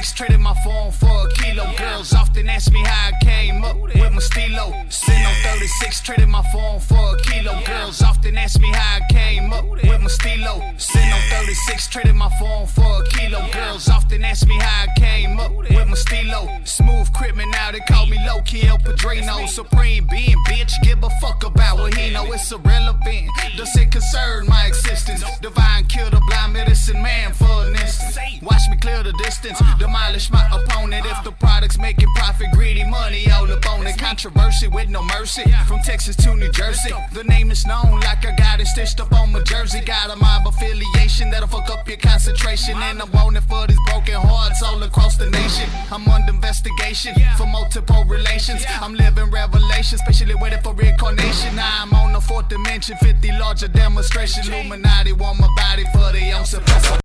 36, traded my phone for a kilo. Girls often ask me how I came up with my stilo. Sitting on 36, traded my phone for a kilo. Girls often ask me how I came up with my stilo. Sitting on 36, traded my phone for a kilo. Girls often ask me how I came up with my stilo. Smooth criminal, they call me low-key El Padrino. Supreme being, bitch, give a fuck about what he know. It's irrelevant, does it concern my existence? Divine kill the blind medicine man for an instant. Watch me clear the distance, demolish my opponent. If the product's making profit, greedy money all up on it. Controversy with no mercy, from Texas to New Jersey. The name is known like I got it stitched up on my jersey. Got a mob affiliation that'll fuck up your concentration. And I'm wanted for these broken hearts all across the nation. I'm under investigation for multiple relations. I'm living revelations, especially waiting for reincarnation. Now I'm on the fourth dimension, 50 larger demonstration. Illuminati want my body for the own suppressor.